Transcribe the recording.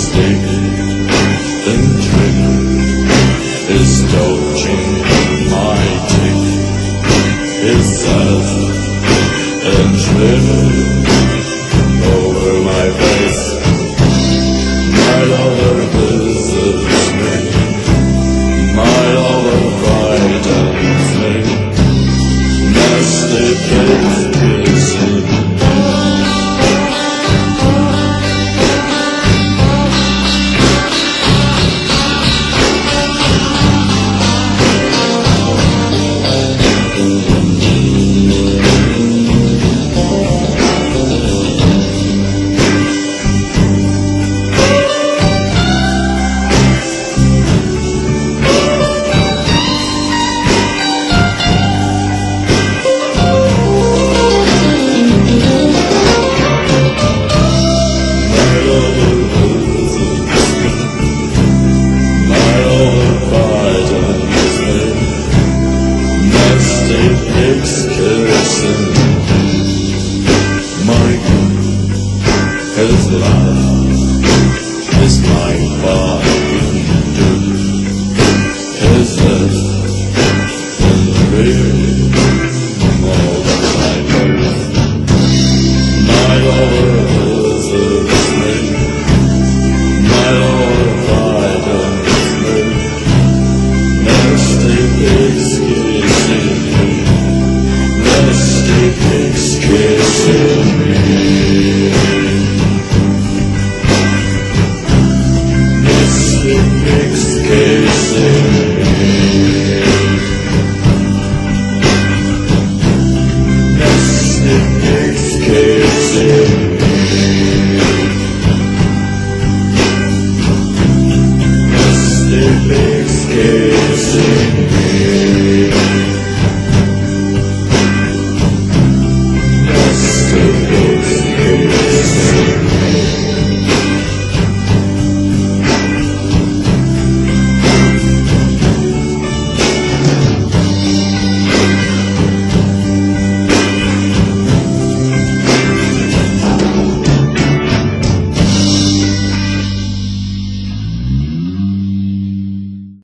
stick and trick is dodging my tick, is sad and trim over my face. My lover visits me, my lover frightens me, nasty cake kissing. Pigs kissing. His love is my body.